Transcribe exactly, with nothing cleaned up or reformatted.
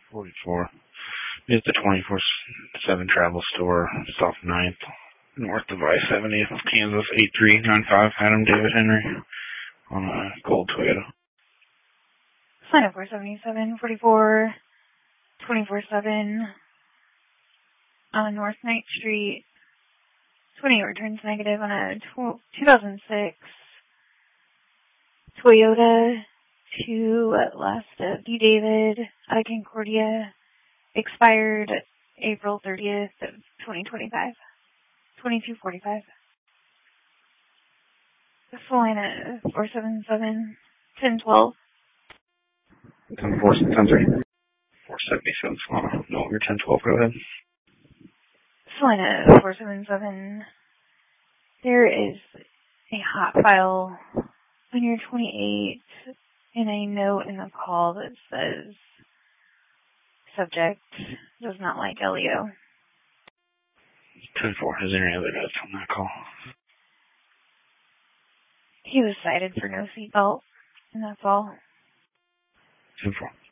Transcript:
forty-four. Is the twenty-four seven travel store, South ninth, north of I seventy, Kansas, eight three nine five, Adam David Henry, on a gold Toyota. Sign up four seventy-seven forty-four, twenty-four seven, on North Ninth Street, twenty-eight returns negative on a two thousand six Toyota to last uh, D. David out of Concordia, expired April thirtieth of twenty twenty-five, twenty-two forty-five. The full line at four seven seven, ten twelve. ten four, ten three. four seventy-seven, uh, no, you're ten twelve, go ahead. Full line at four seven seven. There is a hot file on your twenty-eight and a note in the call that says, subject does not like L E O. ten four, is there any other notes on that call? He was cited for no seatbelt, and that's all. ten four.